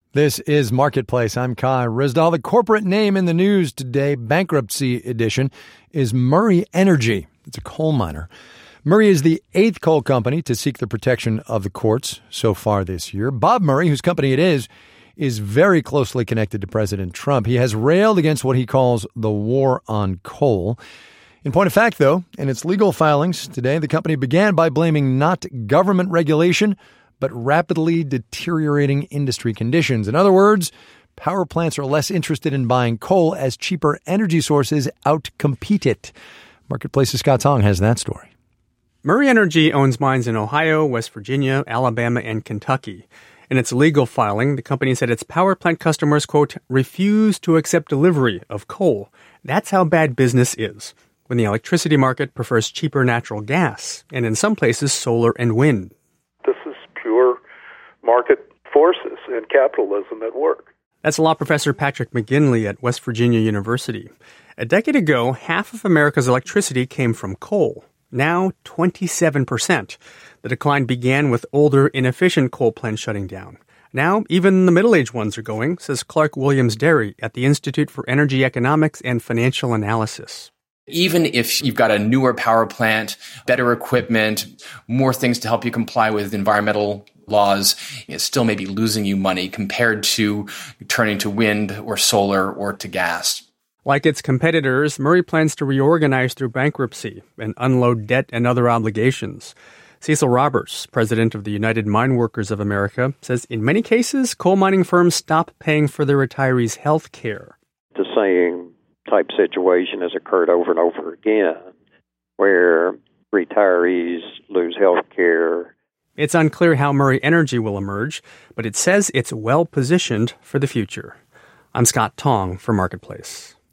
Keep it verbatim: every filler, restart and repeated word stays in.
This is Marketplace. I'm Kai Ryssdal. The corporate name in the news today, bankruptcy edition, is Murray Energy. It's a coal miner. Murray is the eighth coal company to seek the protection of the courts so far this year. Bob Murray, whose company it is, is very closely connected to President Trump. He has railed against what he calls the war on coal. In point of fact, though, in its legal filings today, the company began by blaming not government regulation, but rapidly deteriorating industry conditions. In other words, power plants are less interested in buying coal as cheaper energy sources outcompete it. Marketplace's Scott Tong has that story. Murray Energy owns mines in Ohio, West Virginia, Alabama, and Kentucky. In its legal filing, the company said its power plant customers, quote, refuse to accept delivery of coal. That's how bad business is, when the electricity market prefers cheaper natural gas, and in some places, solar and wind. This is pure market forces and capitalism at work. That's law professor Patrick McGinley at West Virginia University. A decade ago, half of America's electricity came from coal. Now, twenty-seven percent. The decline began with older, inefficient coal plants shutting down. Now, even the middle-aged ones are going, says Clark Williams-Derry at the Institute for Energy Economics and Financial Analysis. Even if you've got a newer power plant, better equipment, more things to help you comply with environmental laws, it still may be losing you money compared to turning to wind or solar or to gas. Like its competitors, Murray plans to reorganize through bankruptcy and unload debt and other obligations. Cecil Roberts, president of the United Mine Workers of America, says in many cases, coal mining firms stop paying for their retirees' health care. The same type situation has occurred over and over again, where retirees lose health care. It's unclear how Murray Energy will emerge, but it says it's well positioned for the future. I'm Scott Tong for Marketplace.